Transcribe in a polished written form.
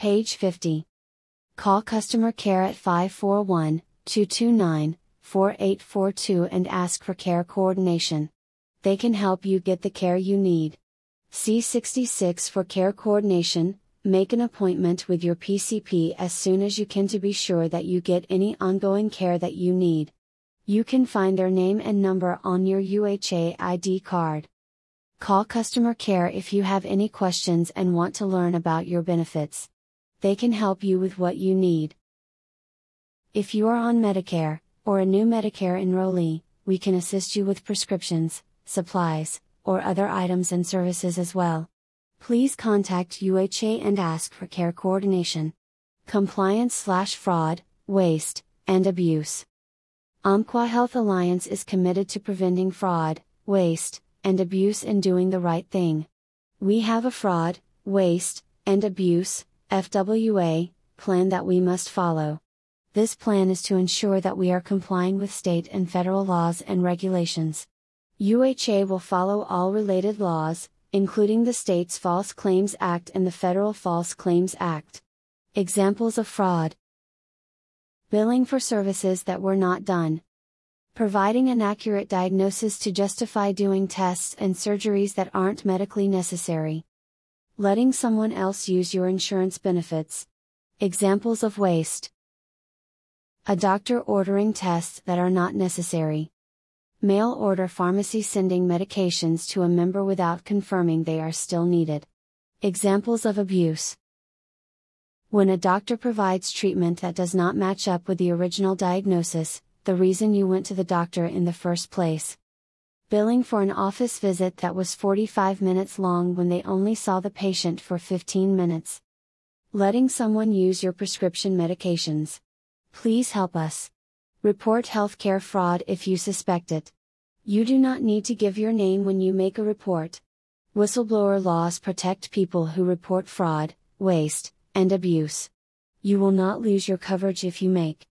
Page 50. Call customer care at 541-229-4842 and ask for care coordination. They can help you get the care you need. See 66 for care coordination. Make an appointment with your PCP as soon as you can to be sure that you get any ongoing care that you need. You can find their name and number on your UHA ID card. Call customer care if you have any questions and want to learn about your benefits. They can help you with what you need. If you are on Medicare, or a new Medicare enrollee, we can assist you with prescriptions, supplies, or other items and services as well. Please contact UHA and ask for care coordination. Compliance/fraud, waste, and abuse. Umpqua Health Alliance is committed to preventing fraud, waste, and abuse and doing the right thing. We have a fraud, waste, and abuse, FWA, plan that we must follow. This plan is to ensure that we are complying with state and federal laws and regulations. UHA will follow all related laws, including the state's False Claims Act and the federal False Claims Act. Examples of fraud: billing for services that were not done, providing an accurate diagnosis to justify doing tests and surgeries that aren't medically necessary, letting someone else use your insurance benefits. Examples of waste: a doctor ordering tests that are not necessary, mail order pharmacy sending medications to a member without confirming they are still needed. Examples of abuse: when a doctor provides treatment that does not match up with the original diagnosis, the reason you went to the doctor in the first place. Billing for an office visit that was 45 minutes long when they only saw the patient for 15 minutes. Letting someone use your prescription medications. Please help us. Report healthcare fraud if you suspect it. You do not need to give your name when you make a report. Whistleblower laws protect people who report fraud, waste, and abuse. You will not lose your coverage if you make